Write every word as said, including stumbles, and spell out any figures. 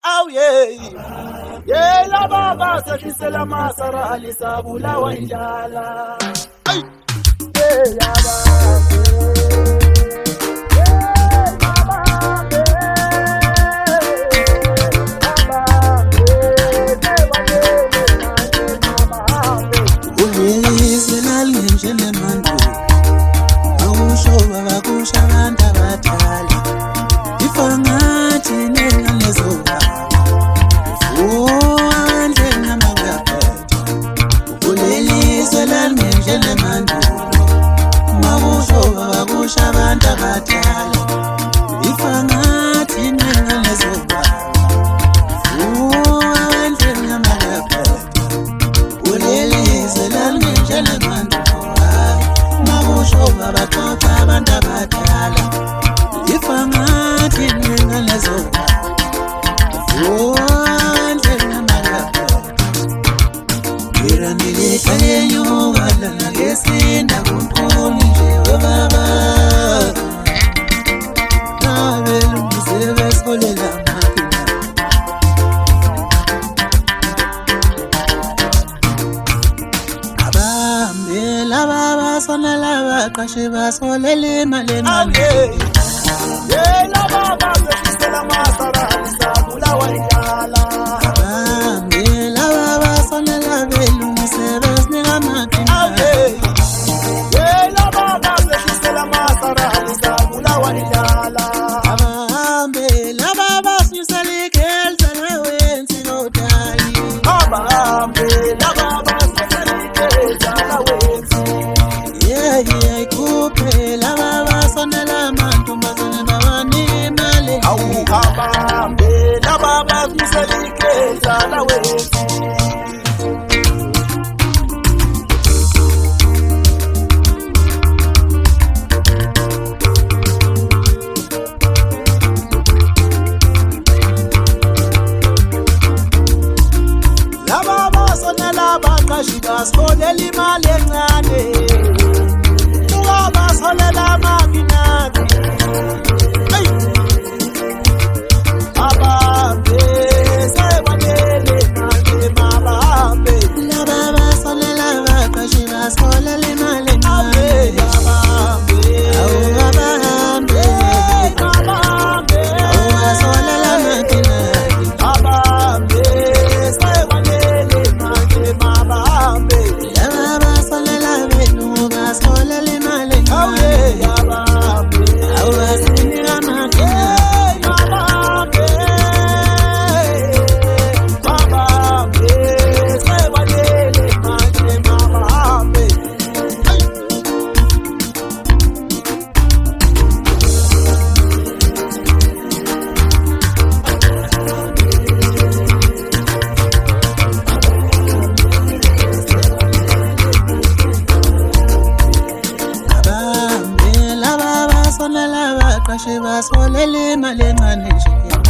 Aw yeah, yeah la baba sehlisela masara alisabulawa indlala. Ay yeah la Kashiba solele malena yeah la baba sehlisela masara alisabulawa indlala. Yeah la baba sonela belungisebes ningamakina. Yeah la baba sehlisela masara alisabulawa indlala. Abahambe la baba sihlisela ikelza lawenzi nodali. Abahambe la baba sihlisela ikelza lawenzi. Yeah yeah kuphe la baba sonela mantombazane babane male. Awu abahambe la baba sihlisela ikelza lawenzi. La baba sonela bakashiba solela imali encane. Solela maginati ay abambe sebanele manje mabambe la baba solela bakashira solela imali abambe awu abambe abambe awu solela maginati abambe sebanele manje mabambe la baba solela benu basolela imali. Oh yeah, yabambe. Oh asini amakina. Yabambe. Yabambe. Sebanele manje mabambe. Kashiba solele malengane nje.